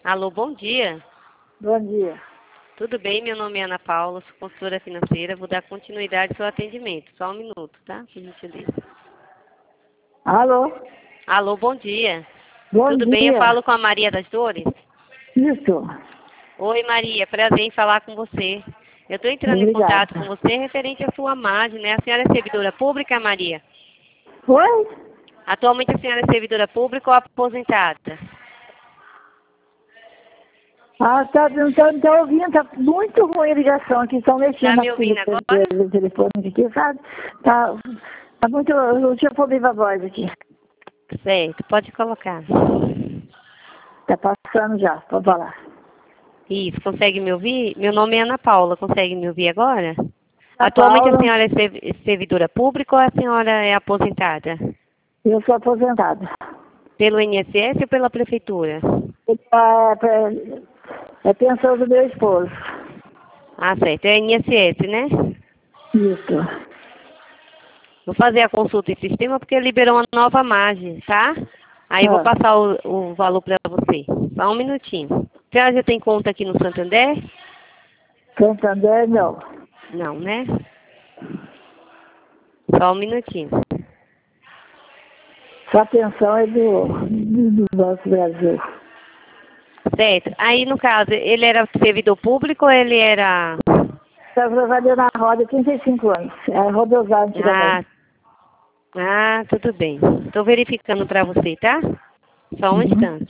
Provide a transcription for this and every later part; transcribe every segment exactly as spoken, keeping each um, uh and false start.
Alô, bom dia. Bom dia. Tudo bem? Meu nome é Ana Paula, sou consultora financeira. Vou dar continuidade ao seu atendimento. Só um minuto, tá? Por gentileza. Alô? Alô, bom dia. Bom Tudo dia. bem? Eu falo com a Maria das Dores? Isso. Oi, Maria. Prazer em falar com você. Eu estou entrando em Obrigada. contato com você referente à sua margem, né? A senhora é servidora pública, Maria? Oi? Atualmente a senhora é servidora pública ou aposentada? Ah, tá, não tô, não tô ouvindo, tá muito ruim a ligação aqui, estão mexendo Tá na me ouvindo fita agora? do telefone aqui, sabe? Tá, tá muito, deixa eu pôr viva voz aqui. Certo, pode colocar. Tá passando já, pode falar. Isso, consegue me ouvir? Meu nome é Ana Paula, consegue me ouvir agora? Ana Atualmente a Paula, senhora é servi- servidora pública ou a senhora é aposentada? eu sou aposentada. Pelo I N S S ou pela prefeitura? É, é, é pensão do meu esposo. Ah, certo, é I N S S, né? Isso. Vou fazer a consulta em sistema porque liberou uma nova margem, tá? Aí eu vou Ah, passar o, o valor para você. Só um minutinho. A senhora já tem conta aqui no Santander? Santander, não. Não, né? Só um minutinho. Sua pensão é do, do, do Banco Brasil. Certo. Aí, no caso, ele era servidor público ou ele era... Eu trabalhei na roda há trinta e cinco anos. É rodovia Ah, antigamente. ah, tudo bem. Estou verificando para você, tá? Só um Uhum. instante.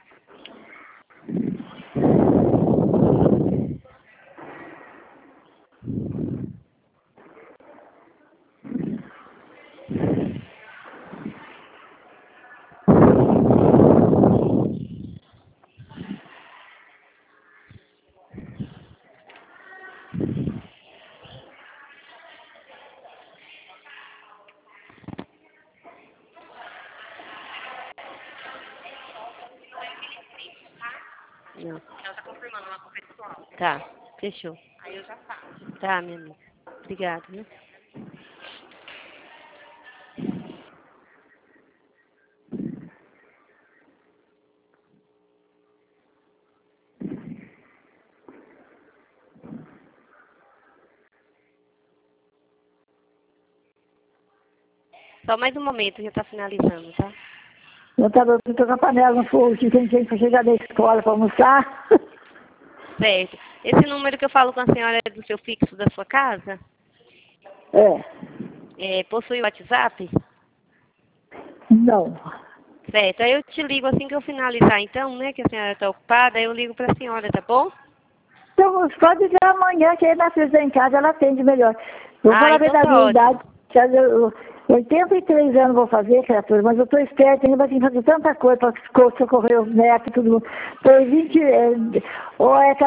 Não. Ela está confirmando uma conta pessoal. Tá, fechou. Aí eu já faço. Tá, minha amiga. Obrigada, viu? Só mais um momento, já está finalizando, tá? Eu estava com a panela no fogo, que tem gente para chegar da escola para almoçar. Certo. Esse número que eu falo com a senhora é do seu fixo da sua casa? É. É, possui o WhatsApp? Não. Certo. Aí eu te ligo assim que eu finalizar, então, né? Que a senhora está ocupada, aí eu ligo para a senhora, tá bom? Então, pode ligar amanhã, que aí na frente em casa ela atende melhor. Vou Ah, falar bem então da tá minha ótimo. idade. Já eu- oitenta e três anos vou fazer, criatura, mas eu estou esperta ainda, mas tem que fazer tanta coisa para socorrer os netos e tudo. Foi vinte. É, ou é